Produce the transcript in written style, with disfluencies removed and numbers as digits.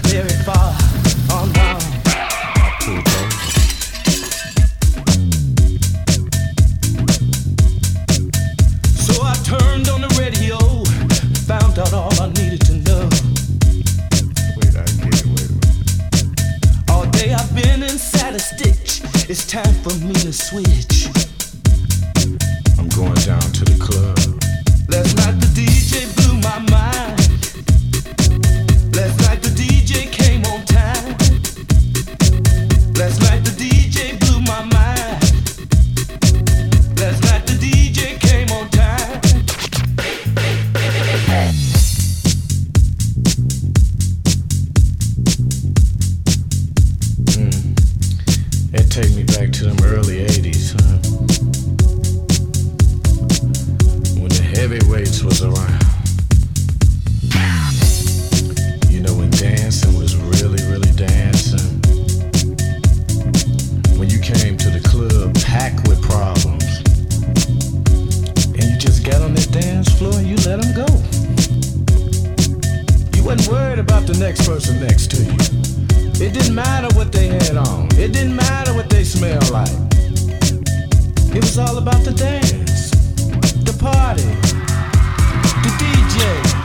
very far on down. So I turned on the radio, found out all I needed to know. Wait a minute. All day I've been inside a stitch. It's time for me to switch. I'm going down to the club. Last night the DJ blew my mind. Last night the DJ came on time. Last night the DJ blew my mind. Last night the DJ came on time. It take me back to them early 80s, huh? When the heavyweights was around. You know, when dancing was really, really dancing. When you came to the club packed with problems. And you just got on that dance floor and you let them go. You wasn't worried about the next person next to you. It didn't matter what they had on. It didn't matter what they smelled like. It was all about the dance, the party, the DJ.